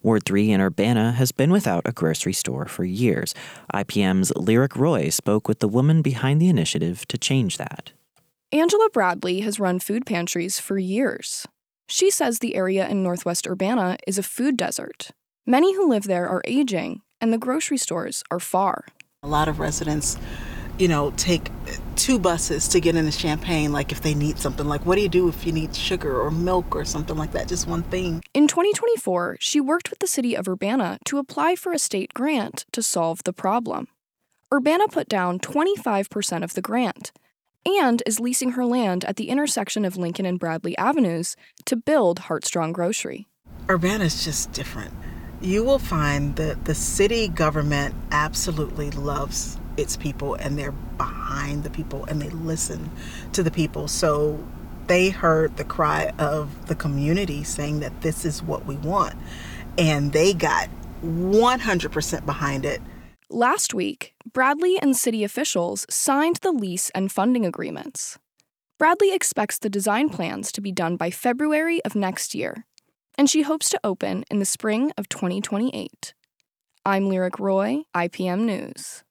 Ward 3 in Urbana has been without a grocery store for years. IPM's Lyric Roy spoke with the woman behind the initiative to change that. Angela Bradley has run food pantries for years. She says the area in northwest Urbana is a food desert. Many who live there are aging, and the grocery stores are far. A lot of residents, take 2 buses to get into Champaign, like if they need something. Like, what do you do if you need sugar or milk or something like that? Just one thing. In 2024, she worked with the city of Urbana to apply for a state grant to solve the problem. Urbana put down 25% of the grant and is leasing her land at the intersection of Lincoln and Bradley Avenues to build Heartstrong Grocery. Urbana is just different. You will find that the city government absolutely loves its people, and they're behind the people, and they listen to the people. So they heard the cry of the community saying that this is what we want, and they got 100% behind it. Last week, Bradley and city officials signed the lease and funding agreements. Bradley expects the design plans to be done by February of next year, and she hopes to open in the spring of 2028. I'm Lyric Roy, IPM News.